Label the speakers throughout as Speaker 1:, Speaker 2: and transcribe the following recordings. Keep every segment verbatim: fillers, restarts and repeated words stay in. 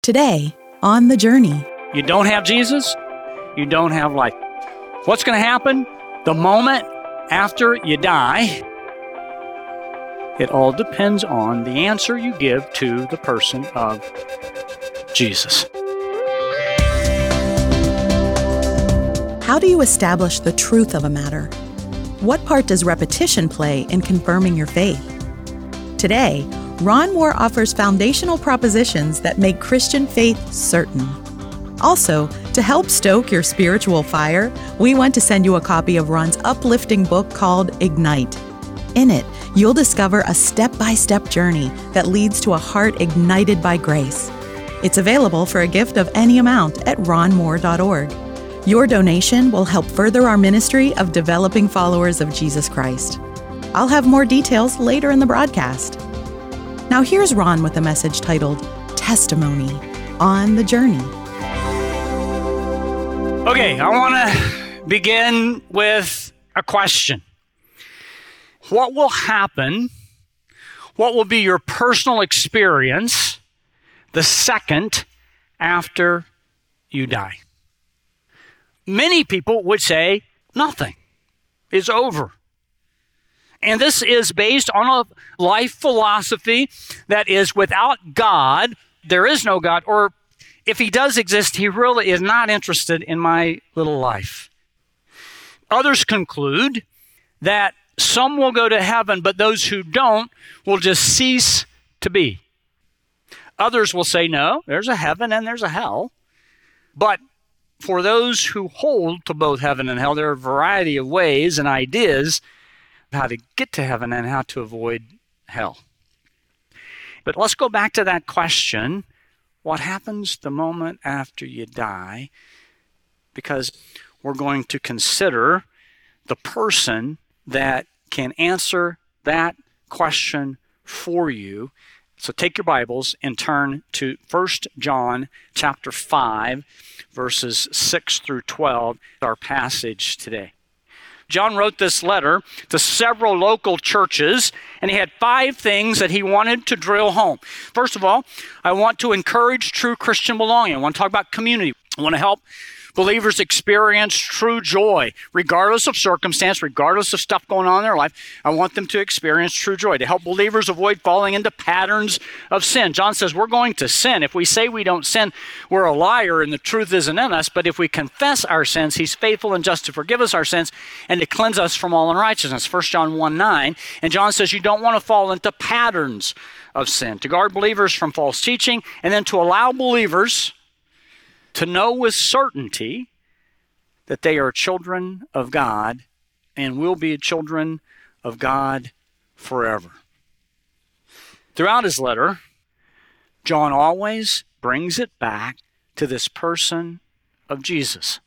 Speaker 1: Today, on The Journey.
Speaker 2: You don't have Jesus, you don't have life. What's going to happen the moment after you die? It all depends on the answer you give to the person of Jesus.
Speaker 1: How do you establish the truth of a matter? What part does repetition play in confirming your faith? Today, Ron Moore offers foundational propositions that make Christian faith certain. Also, to help stoke your spiritual fire, we want to send you a copy of Ron's uplifting book called Ignite. In it, you'll discover a step-by-step journey that leads to a heart ignited by grace. It's available for a gift of any amount at ron moore dot org. Your donation will help further our ministry of developing followers of Jesus Christ. I'll have more details later in the broadcast. Now here's Ron with a message titled Testimony on the Journey.
Speaker 2: Okay, I want to begin with a question. What will happen, what will be your personal experience the second after you die? Many people would say nothing. It's over. And this is based on a life philosophy that is without God, there is no God, or if he does exist, he really is not interested in my little life. Others conclude that some will go to heaven, but those who don't will just cease to be. Others will say, no, there's a heaven and there's a hell. But for those who hold to both heaven and hell, there are a variety of ways and ideas how to get to heaven and how to avoid hell. But let's go back to that question. What happens the moment after you die? Because we're going to consider the person that can answer that question for you. So take your Bibles and turn to First John chapter five, verses six through twelve, our passage today. John wrote this letter to several local churches, and he had five things that he wanted to drill home. First of all, I want to encourage true Christian belonging. I want to talk about community. I want to help believers experience true joy, regardless of circumstance, regardless of stuff going on in their life. I want them to experience true joy, to help believers avoid falling into patterns of sin. John says we're going to sin. If we say we don't sin, we're a liar and the truth isn't in us. But if we confess our sins, he's faithful and just to forgive us our sins and to cleanse us from all unrighteousness. First John one nine. And John says you don't want to fall into patterns of sin, to guard believers from false teaching, and then to allow believers to know with certainty that they are children of God and will be children of God forever. Throughout his letter, John always brings it back to this person of Jesus.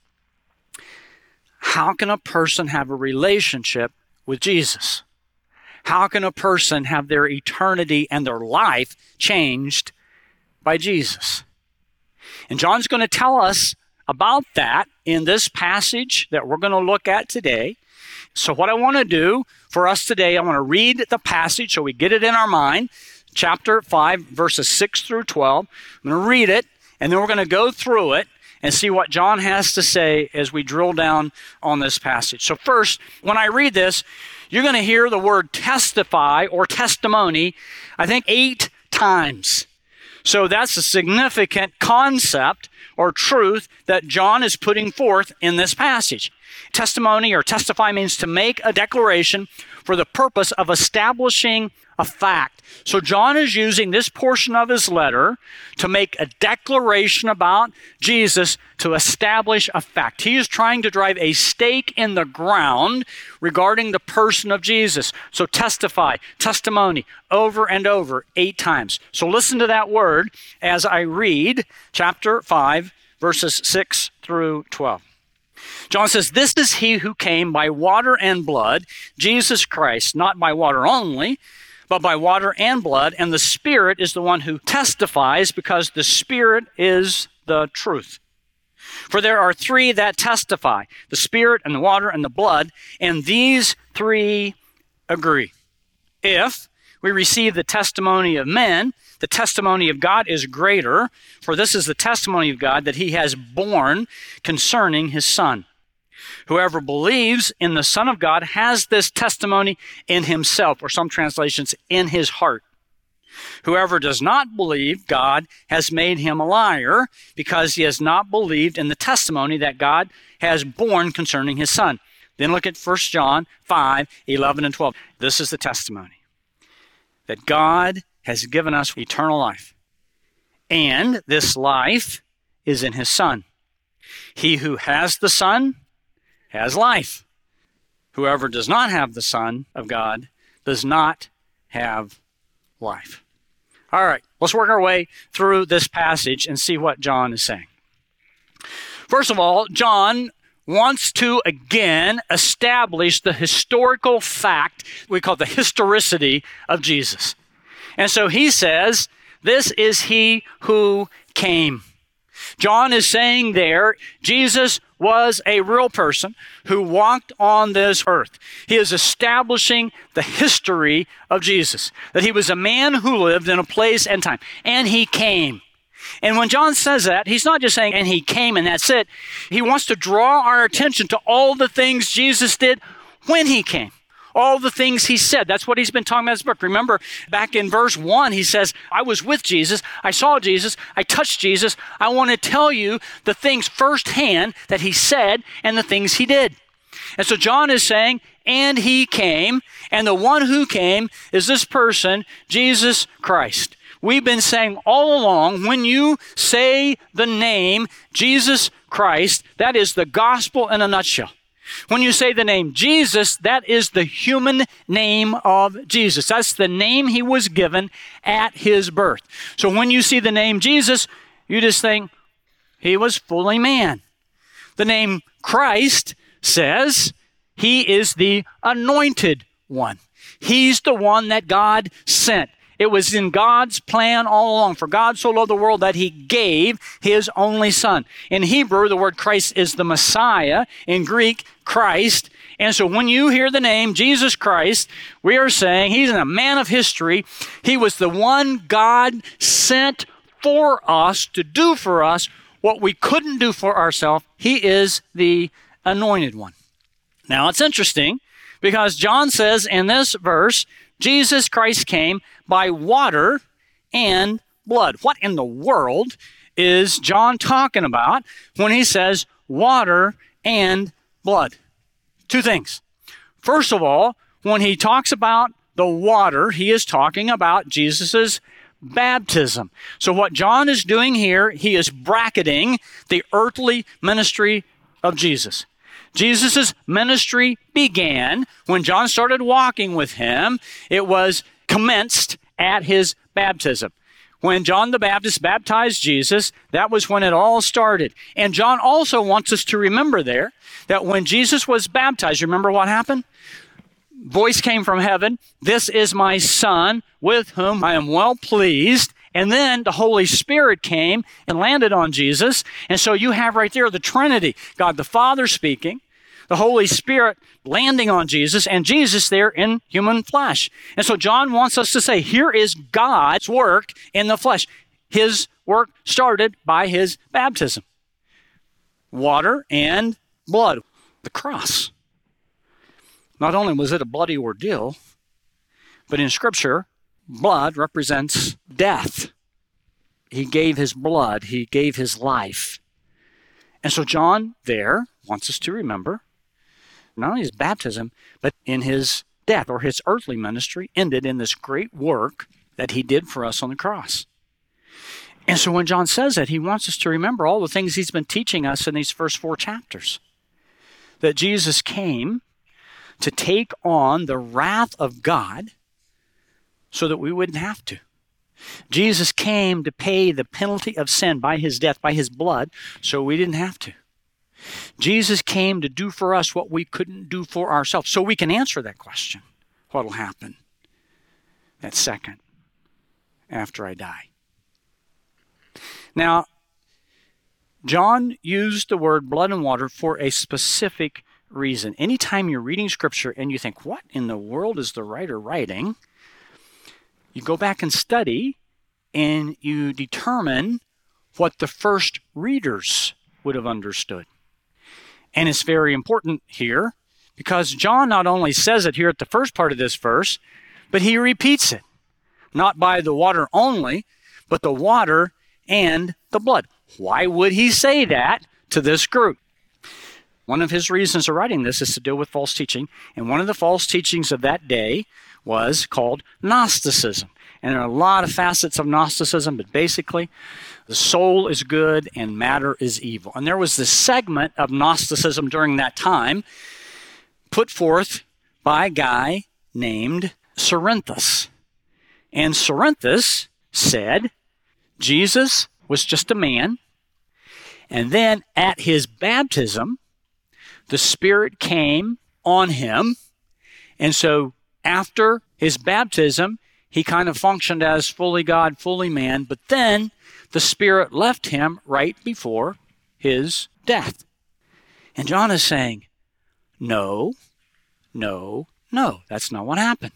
Speaker 2: How can a person have a relationship with Jesus? How can a person have their eternity and their life changed by Jesus? And John's going to tell us about that in this passage that we're going to look at today. So what I want to do for us today, I want to read the passage so we get it in our mind. Chapter five, verses six through twelve. I'm going to read it, and then we're going to go through it and see what John has to say as we drill down on this passage. So first, when I read this, you're going to hear the word testify or testimony, I think, eight times. So that's a significant concept or truth that John is putting forth in this passage. Testimony or testify means to make a declaration for the purpose of establishing a fact. So John is using this portion of his letter to make a declaration about Jesus to establish a fact. He is trying to drive a stake in the ground regarding the person of Jesus. So testify, testimony, over and over, eight times. So listen to that word as I read chapter five, verses six through twelve. John says, "This is he who came by water and blood, Jesus Christ, not by water only, but by water and blood, and the Spirit is the one who testifies, because the Spirit is the truth. For there are three that testify, the Spirit and the water and the blood, and these three agree. If we receive the testimony of men. The testimony of God is greater, for this is the testimony of God that he has borne concerning his Son. Whoever believes in the Son of God has this testimony in himself, or some translations, in his heart. Whoever does not believe God has made him a liar, because he has not believed in the testimony that God has borne concerning his Son. Then look at First John five, eleven and twelve. This is the testimony, that God has given us eternal life, and this life is in his Son. He who has the Son has life. Whoever does not have the Son of God does not have life. All right, let's work our way through this passage and see what John is saying. First of all, John wants to again establish the historical fact we call the historicity of Jesus. And so he says, this is he who came. John is saying there, Jesus was a real person who walked on this earth. He is establishing the history of Jesus, that he was a man who lived in a place and time, and he came. And when John says that, he's not just saying, and he came and that's it. He wants to draw our attention to all the things Jesus did when he came. All the things he said. That's what he's been talking about in this book. Remember, back in verse one, he says, I was with Jesus, I saw Jesus, I touched Jesus. I want to tell you the things firsthand that he said and the things he did. And so John is saying, and he came, and the one who came is this person, Jesus Christ. We've been saying all along, when you say the name Jesus Christ, that is the gospel in a nutshell. When you say the name Jesus, that is the human name of Jesus. That's the name he was given at his birth. So when you see the name Jesus, you just think he was fully man. The name Christ says he is the anointed one. He's the one that God sent. It was in God's plan all along. For God so loved the world that he gave his only Son. In Hebrew, the word Christ is the Messiah. In Greek, Christ. And so when you hear the name Jesus Christ, we are saying he's a man of history. He was the one God sent for us to do for us what we couldn't do for ourselves. He is the anointed one. Now, it's interesting because John says in this verse, Jesus Christ came by water and blood. What in the world is John talking about when he says water and blood? Two things. First of all, when he talks about the water, he is talking about Jesus's baptism. So what John is doing here, he is bracketing the earthly ministry of Jesus. Jesus' ministry began when John started walking with him. It was commenced at his baptism. When John the Baptist baptized Jesus, that was when it all started. And John also wants us to remember there that when Jesus was baptized, remember what happened? Voice came from heaven, this is my Son, with whom I am well pleased. And then the Holy Spirit came and landed on Jesus. And so you have right there the Trinity, God the Father speaking, the Holy Spirit landing on Jesus, and Jesus there in human flesh. And so John wants us to say, here is God's work in the flesh. His work started by his baptism. Water and blood. The cross. Not only was it a bloody ordeal, but in Scripture, blood represents death. He gave his blood. He gave his life. And so John there wants us to remember not only his baptism, but in his death, or his earthly ministry ended in this great work that he did for us on the cross. And so when John says that, he wants us to remember all the things he's been teaching us in these first four chapters. That Jesus came to take on the wrath of God so that we wouldn't have to. Jesus came to pay the penalty of sin by his death, by his blood, so we didn't have to. Jesus came to do for us what we couldn't do for ourselves. So we can answer that question. What will happen that second after I die? Now, John used the word blood and water for a specific reason. Anytime you're reading Scripture and you think, what in the world is the writer writing? You go back and study, and you determine what the first readers would have understood. And it's very important here because John not only says it here at the first part of this verse, but he repeats it. Not by the water only, but the water and the blood. Why would he say that to this group? One of his reasons for writing this is to deal with false teaching. And one of the false teachings of that day was called Gnosticism. And there are a lot of facets of Gnosticism, but basically, the soul is good and matter is evil. And there was this segment of Gnosticism during that time put forth by a guy named Cerinthus. And Cerinthus said Jesus was just a man. And then at his baptism, the Spirit came on him. And so after his baptism, he kind of functioned as fully God, fully man. But then the Spirit left him right before his death. And John is saying, no, no, no, that's not what happened.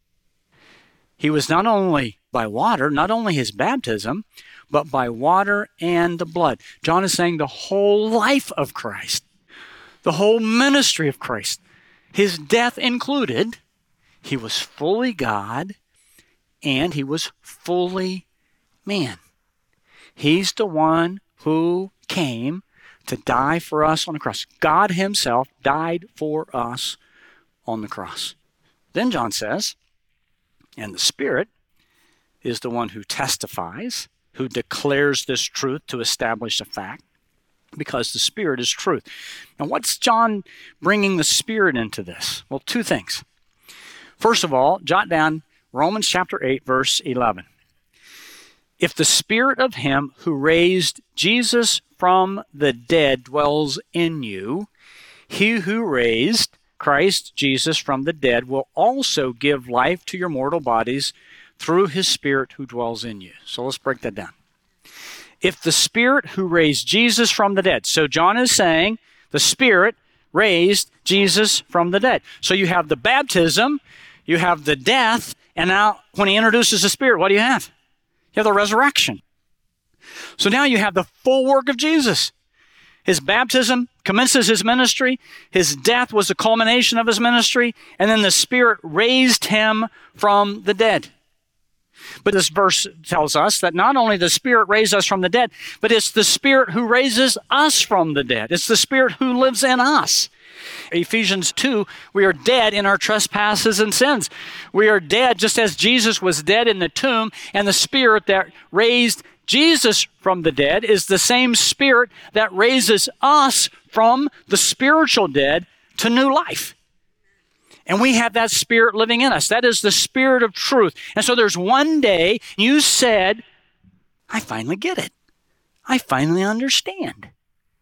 Speaker 2: He was not only by water, not only his baptism, but by water and the blood. John is saying the whole life of Christ, the whole ministry of Christ, his death included, he was fully God and he was fully man. He's the one who came to die for us on the cross. God himself died for us on the cross. Then John says, and the Spirit is the one who testifies, who declares this truth to establish a fact, because the Spirit is truth. Now, what's John bringing the Spirit into this? Well, two things. First of all, jot down Romans chapter eight, verse eleven. If the Spirit of him who raised Jesus from the dead dwells in you, he who raised Christ Jesus from the dead will also give life to your mortal bodies through his Spirit who dwells in you. So let's break that down. If the Spirit who raised Jesus from the dead, so John is saying the Spirit raised Jesus from the dead. So you have the baptism, you have the death, and now when he introduces the Spirit, what do you have? You have the resurrection. So now you have the full work of Jesus. His baptism commences his ministry. His death was the culmination of his ministry. And then the Spirit raised him from the dead. But this verse tells us that not only the Spirit raised us from the dead, but it's the Spirit who raises us from the dead. It's the Spirit who lives in us. Ephesians two, we are dead in our trespasses and sins. We are dead just as Jesus was dead in the tomb, and the Spirit that raised Jesus from the dead is the same Spirit that raises us from the spiritual dead to new life. And we have that Spirit living in us. That is the Spirit of truth. And so there's one day you said, I finally get it. I finally understand.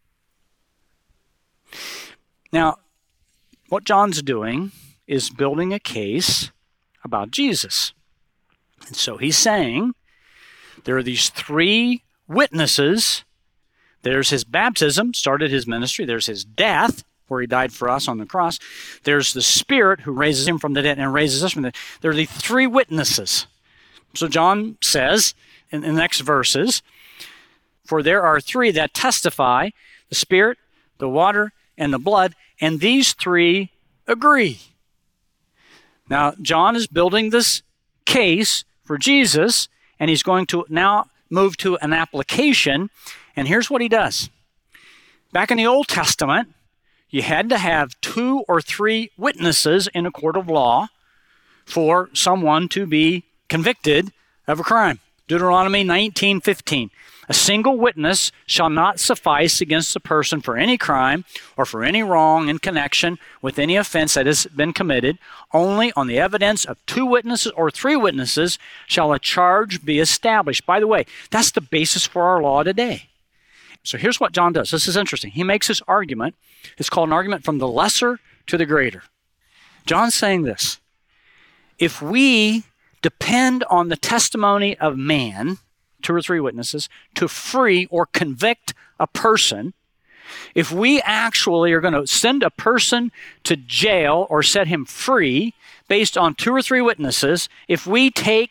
Speaker 2: Now, what John's doing is building a case about Jesus. And so he's saying there are these three witnesses. There's his baptism, started his ministry. There's his death, where he died for us on the cross. There's the Spirit who raises him from the dead and raises us from the dead. There are the three witnesses. So John says in the next verses, for there are three that testify, the Spirit, the water, and the blood, and these three agree. Now, John is building this case for Jesus, and he's going to now move to an application, and here's what he does. Back in the Old Testament, you had to have two or three witnesses in a court of law for someone to be convicted of a crime. Deuteronomy nineteen fifteen. A single witness shall not suffice against a person for any crime or for any wrong in connection with any offense that has been committed. Only on the evidence of two witnesses or three witnesses shall a charge be established. By the way, that's the basis for our law today. So here's what John does. This is interesting. He makes this argument. It's called an argument from the lesser to the greater. John's saying this. If we depend on the testimony of man, two or three witnesses, to free or convict a person, if we actually are going to send a person to jail or set him free based on two or three witnesses, if we take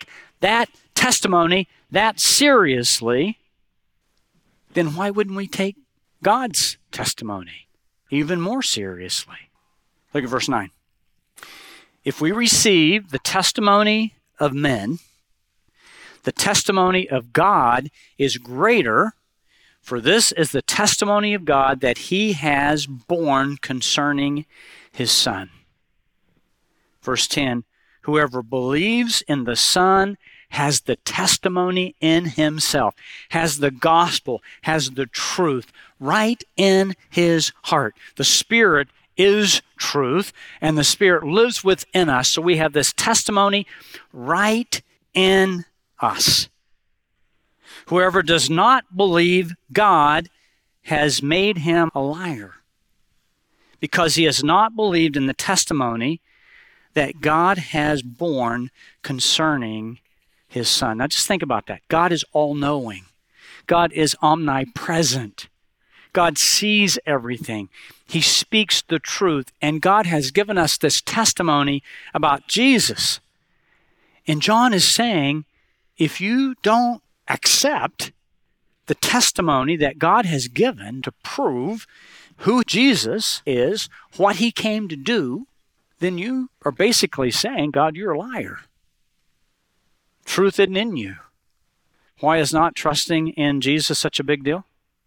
Speaker 2: that testimony that seriously, then why wouldn't we take God's testimony even more seriously? Look at verse nine. If we receive the testimony of men, the testimony of God is greater, for this is the testimony of God that he has borne concerning his Son. Verse ten, whoever believes in the Son has the testimony in himself, has the gospel, has the truth right in his heart. The Spirit is truth, and the Spirit lives within us, so we have this testimony right in us. Whoever does not believe God has made him a liar, because he has not believed in the testimony that God has borne concerning his Son. Now just think about that. God is all-knowing. God is omnipresent. God sees everything. He speaks the truth, and God has given us this testimony about Jesus. And John is saying, if you don't accept the testimony that God has given to prove who Jesus is, what he came to do, then you are basically saying, God, you're a liar. Truth isn't in you. Why is not trusting in Jesus such a big deal?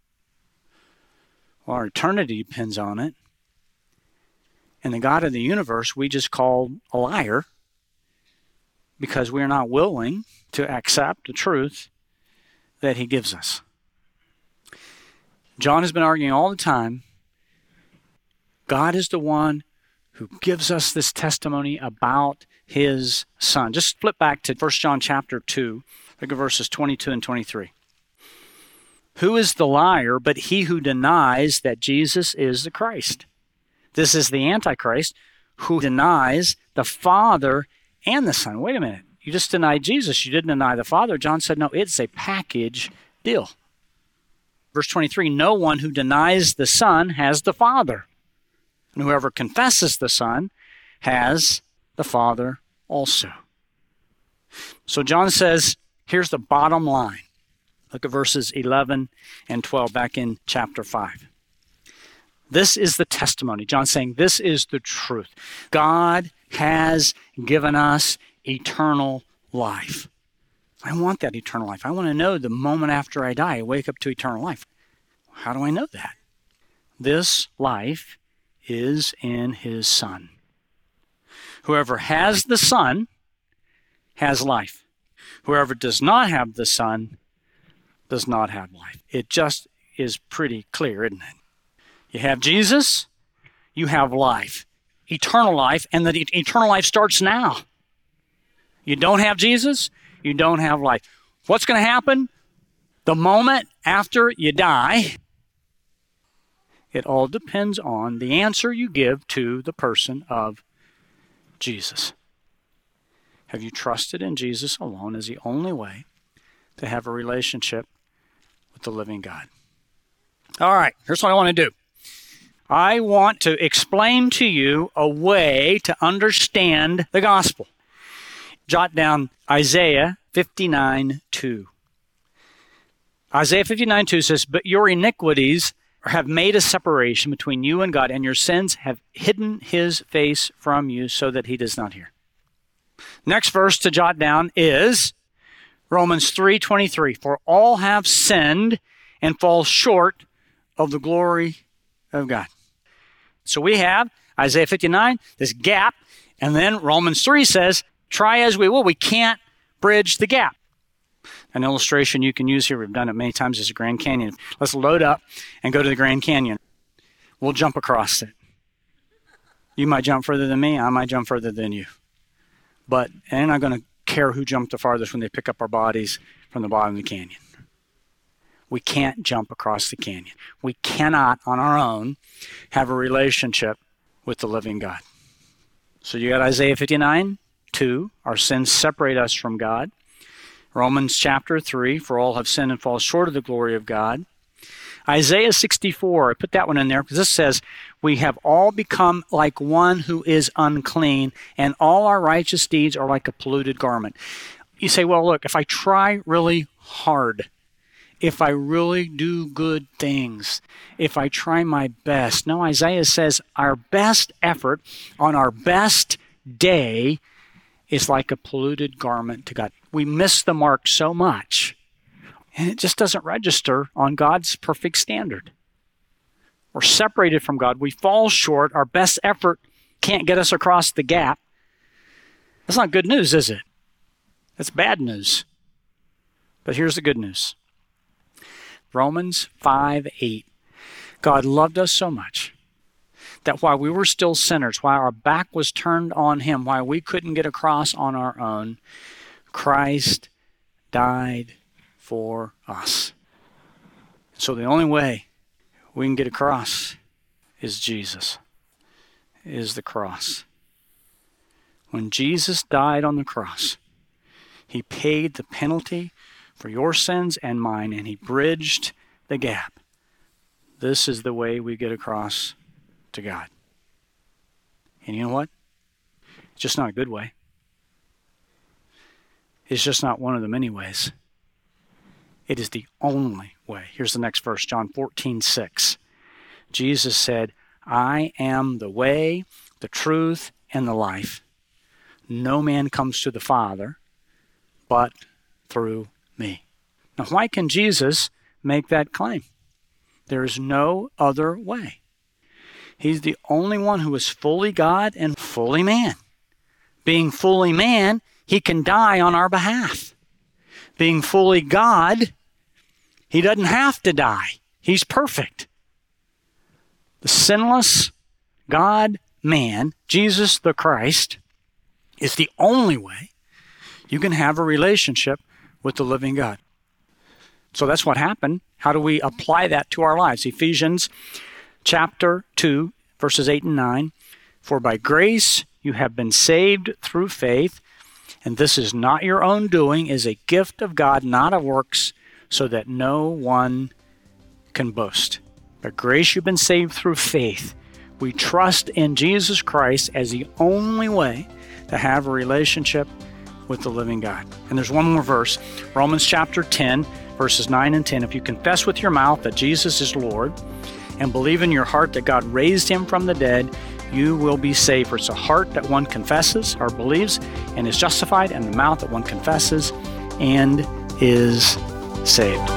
Speaker 2: Well, our eternity depends on it. And the God of the universe we just called a liar because we're not willing to accept the truth that he gives us. John has been arguing all the time, God is the one who gives us this testimony about his Son. Just flip back to First John chapter two. Look at verses twenty-two and twenty-three. Who is the liar but he who denies that Jesus is the Christ? This is the Antichrist who denies the Father and the Son. Wait a minute. You just denied Jesus. You didn't deny the Father. John said, no, it's a package deal. Verse twenty-three, no one who denies the Son has the Father. And whoever confesses the Son has the Father also. So John says, here's the bottom line. Look at verses eleven and twelve back in chapter five. This is the testimony. John's saying this is the truth. God has given us eternal life. I want that eternal life. I want to know the moment after I die, I wake up to eternal life. How do I know that? This life is in his Son. Whoever has the Son has life. Whoever does not have the Son does not have life. It just is pretty clear, isn't it? You have Jesus, you have life, eternal life, and the eternal life starts now. You don't have Jesus, you don't have life. What's going to happen the moment after you die? It all depends on the answer you give to the person of Jesus. Have you trusted in Jesus alone as the only way to have a relationship with the living God? All right, here's what I want to do. I want to explain to you a way to understand the gospel. Jot down Isaiah fifty-nine two. Isaiah fifty-nine two says, but your iniquities have made a separation between you and God, and your sins have hidden his face from you so that he does not hear. Next verse to jot down is Romans three twenty-three. For all have sinned and fall short of the glory of God. So we have Isaiah fifty-nine, this gap, and then Romans three says, try as we will, we can't bridge the gap. An illustration you can use here, we've done it many times, is the Grand Canyon. Let's load up and go to the Grand Canyon. We'll jump across it. You might jump further than me, I might jump further than you. But they're not going to care who jumped the farthest when they pick up our bodies from the bottom of the canyon. We can't jump across the canyon. We cannot, on our own, have a relationship with the living God. So you got Isaiah fifty-nine two, our sins separate us from God. Romans chapter three, for all have sinned and fall short of the glory of God. Isaiah sixty-four, I put that one in there because this says, we have all become like one who is unclean, and all our righteous deeds are like a polluted garment. You say, well, look, if I try really hard, if I really do good things, if I try my best. No, Isaiah says our best effort on our best day is like a polluted garment to God. We miss the mark so much, and it just doesn't register on God's perfect standard. We're separated from God. We fall short. Our best effort can't get us across the gap. That's not good news, is it? That's bad news. But here's the good news. Romans five eight. God loved us so much that while we were still sinners, while our back was turned on him, while we couldn't get across on our own, Christ died for us. So the only way we can get across is Jesus, is the cross. When Jesus died on the cross, he paid the penalty for your sins and mine, and he bridged the gap. This is the way we get across to God. And you know what? It's just not a good way. It's just not one of the many ways. It is the only way. Here's the next verse, John fourteen six. Jesus said, I am the way, the truth, and the life. No man comes to the Father but through me. Now, why can Jesus make that claim? There is no other way. He's the only one who is fully God and fully man. Being fully man, he can die on our behalf. Being fully God, he doesn't have to die. He's perfect. The sinless God-man, Jesus the Christ, is the only way you can have a relationship with the living God. So that's what happened. How do we apply that to our lives? Ephesians chapter two, verses eight and nine. For by grace you have been saved through faith, and this is not your own doing, is a gift of God, not of works, so that no one can boast. By grace you've been saved through faith. We trust in Jesus Christ as the only way to have a relationship with the living God. And there's one more verse, Romans chapter ten, verses nine and ten. If you confess with your mouth that Jesus is Lord and believe in your heart that God raised him from the dead, you will be saved. For it's a heart that one confesses or believes and is justified, and the mouth that one confesses and is saved.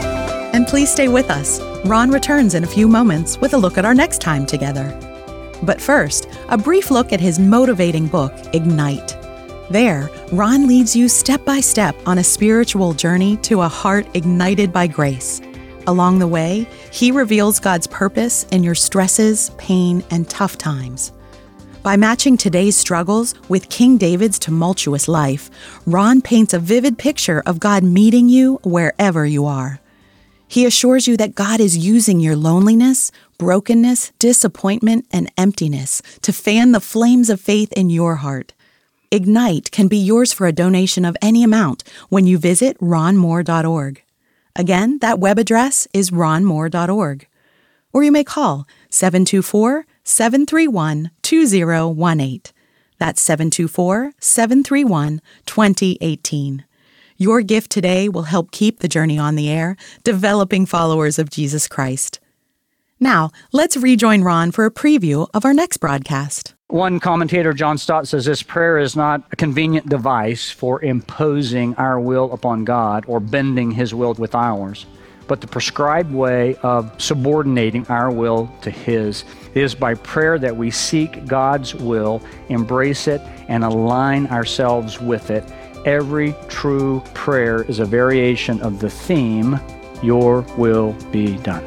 Speaker 1: And please stay with us. Ron returns in a few moments with a look at our next time together. But first, a brief look at his motivating book, Ignite. There, Ron leads you step by step on a spiritual journey to a heart ignited by grace. Along the way, he reveals God's purpose in your stresses, pain, and tough times. By matching today's struggles with King David's tumultuous life, Ron paints a vivid picture of God meeting you wherever you are. He assures you that God is using your loneliness, brokenness, disappointment, and emptiness to fan the flames of faith in your heart. Ignite can be yours for a donation of any amount when you visit ron moore dot org. Again, that web address is ron moore dot org. Or you may call seven two four, seven three one, two zero one eight. That's seven two four, seven three one, two zero one eight. Your gift today will help keep the journey on the air, developing followers of Jesus Christ. Now, let's rejoin Ron for a preview of our next broadcast.
Speaker 2: One commentator, John Stott, says this prayer is not a convenient device for imposing our will upon God or bending his will with ours, but the prescribed way of subordinating our will to his. It is by prayer that we seek God's will, embrace it, and align ourselves with it. Every true prayer is a variation of the theme, your will be done.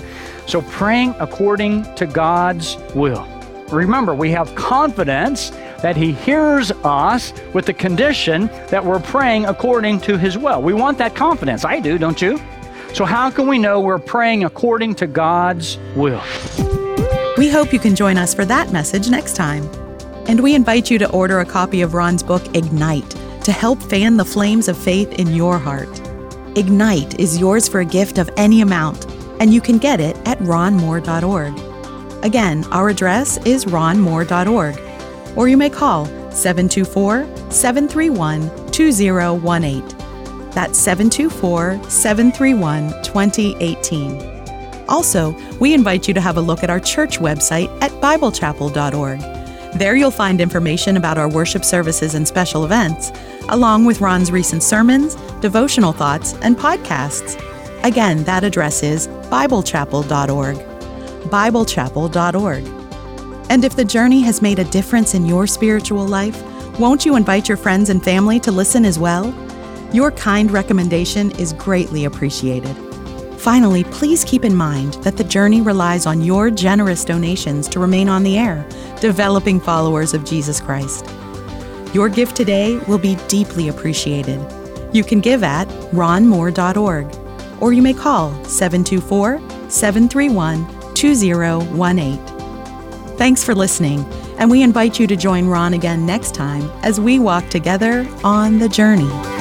Speaker 2: So praying according to God's will. Remember, we have confidence that he hears us with the condition that we're praying according to his will. We want that confidence. I do, don't you? So how can we know we're praying according to God's will?
Speaker 1: We hope you can join us for that message next time. And we invite you to order a copy of Ron's book, Ignite, to help fan the flames of faith in your heart. Ignite is yours for a gift of any amount, and you can get it at ron moore dot org. Again, our address is ron moore dot org, or you may call seven two four, seven three one, two zero one eight. That's seven two four, seven three one, two zero one eight. Also, we invite you to have a look at our church website at bible chapel dot org. There you'll find information about our worship services and special events, along with Ron's recent sermons, devotional thoughts, and podcasts. Again, that address is bible chapel dot org. bible chapel dot org. And if the journey has made a difference in your spiritual life, won't you invite your friends and family to listen as well? Your kind recommendation is greatly appreciated. Finally, please keep in mind that the journey relies on your generous donations to remain on the air, developing followers of Jesus Christ. Your gift today will be deeply appreciated. You can give at ron moore dot org, or you may call seven two four, seven three one, two zero one eight. Thanks for listening, and we invite you to join Ron again next time as we walk together on the journey.